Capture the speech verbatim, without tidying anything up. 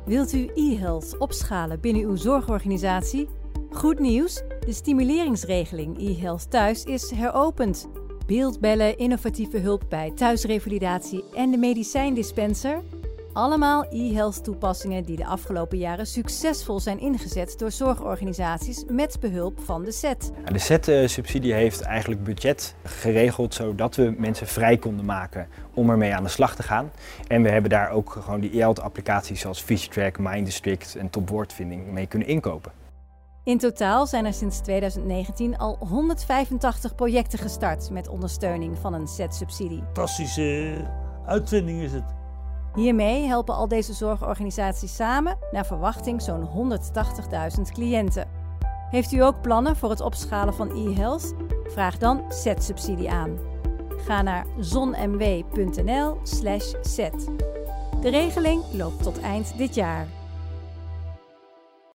Wilt u e-health opschalen binnen uw zorgorganisatie? Goed nieuws, de stimuleringsregeling e-health thuis is heropend. Beeldbellen, innovatieve hulp bij thuisrevalidatie en de medicijndispenser. Allemaal e-health toepassingen die de afgelopen jaren succesvol zijn ingezet door zorgorganisaties met behulp van de S E T. De S E T-subsidie heeft eigenlijk budget geregeld zodat we mensen vrij konden maken om ermee aan de slag te gaan. En we hebben daar ook gewoon die e-health-applicaties zoals PhysiTrack, MindDistrict en Top Woordvinding mee kunnen inkopen. In totaal zijn er sinds tweeduizend negentien al honderdvijfentachtig projecten gestart met ondersteuning van een S E T-subsidie. Fantastische uitvinding is het. Hiermee helpen al deze zorgorganisaties samen naar verwachting zo'n honderdtachtigduizend cliënten. Heeft u ook plannen voor het opschalen van e-health? Vraag dan S E T-subsidie aan. Ga naar zonmw punt n l slash S E T. De regeling loopt tot eind dit jaar.